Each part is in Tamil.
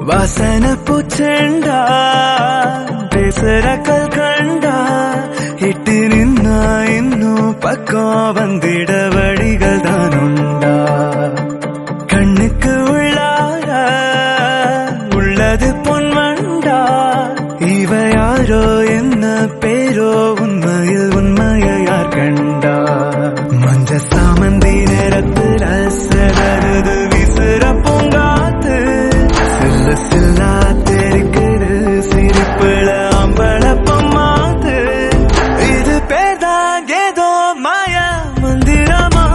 வாசன பூச்செண்டா பேசுற கல்கண்டா இட்டு நின்னா இன்னும் பக்கம் வந்திட வழிகள் தான் உண்டா கண்ணுக்கு உள்ளார உள்ளது பொன்வண்டா இவ யாரோ என்ன பேரோ உண்மையில் உண்மையை யார் கண்டா மஞ்ச சாமந்தி நேரத்துல சதறுது விசிற பூங்காத்து சில்ல சில்லா தெரிக்குது சிரிப்புல அம்பளப்பம் மாத்து இது பேர்தான் ஏதோ மாய மந்திரமா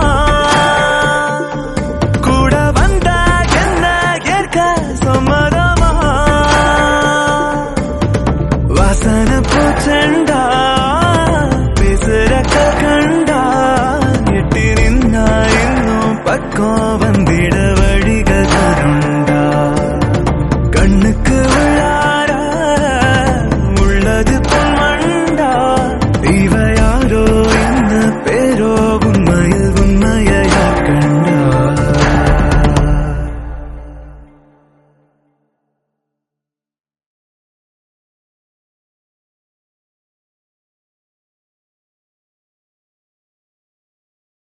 கூட வந்தா என்ன ஏற்க சம்மதமா வாசன பூச்செண்டா பேசுற கண்டா எட்டி நின்னா இன்னும் பக்கம் வந்திட